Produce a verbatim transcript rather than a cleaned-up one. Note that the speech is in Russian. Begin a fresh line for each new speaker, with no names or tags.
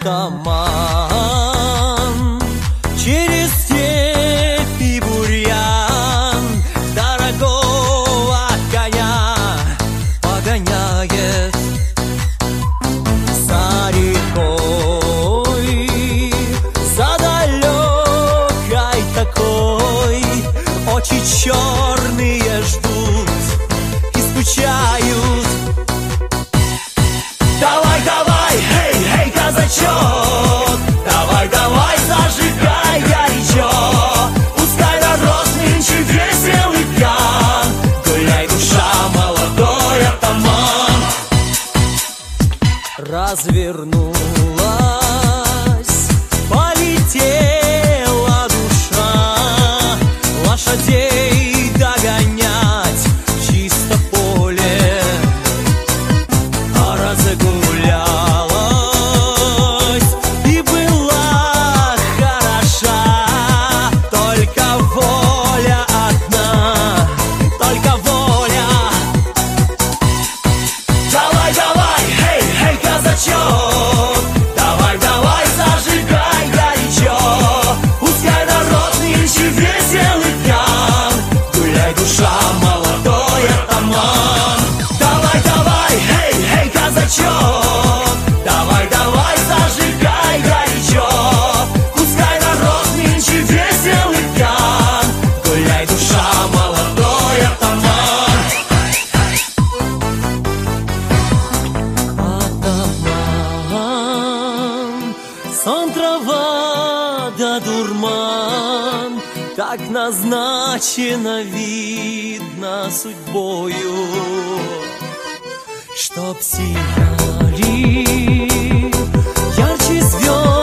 атаман. Через степь и бурьян дорогого коня погоняет. За рекой, за далекой такой очи черные ждут и скучают. Давай, давай, эй, эй, казачок, давай, давай, зажигай горячо. Пускай народ нынче весел и пьян, гуляй, душа, молодой атаман. Развернулась, полетела душа, лошадей догонять в чисто поле. А разгулялась и была хороша, только воля одна, только воля. Давай, давай, эй, эй, казачок, давай, давай, зажигай горячо. Пускай народ нынче весел и пьян, гуляй, душа, молодой атаман. Давай, давай, эй, эй, казачок, давай, давай, зажигай горячо. Пускай народ нынче весел и пьян, гуляй, душа, молодой атаман. Атаман, сон, трава да дурман, так назначено, видно, судьбою, чтоб сияли ярче звезд